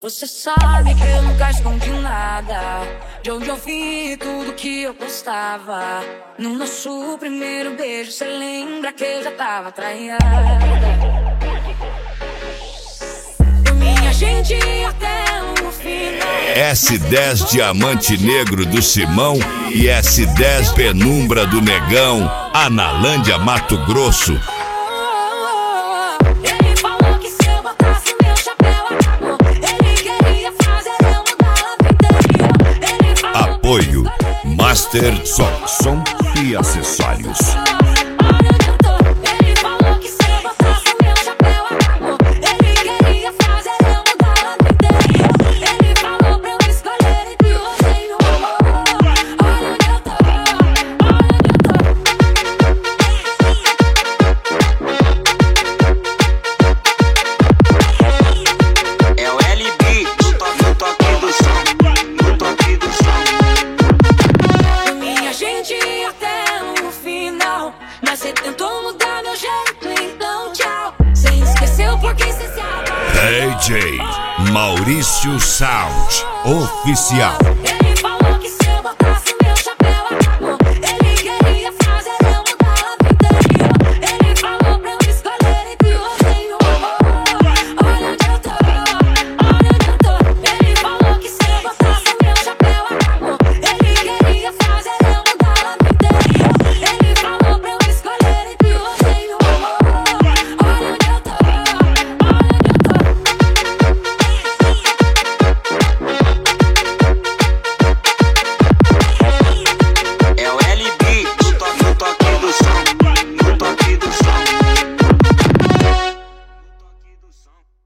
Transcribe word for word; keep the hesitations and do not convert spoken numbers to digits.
Você sabe que eu nunca escondi nada, de onde eu vim tudo que eu gostava. No nosso primeiro beijo, cê lembra que eu já tava traída. Eu, minha gente, até o final. S dez Diamante Negro do Simão e S dez Penumbra do Negão, Analândia, Mato Grosso. Apoio Master Som, som e acessórios. Mas você tentou mudar meu jeito, então tchau. Você esqueceu porque você se D J Maurício Sound Oficial.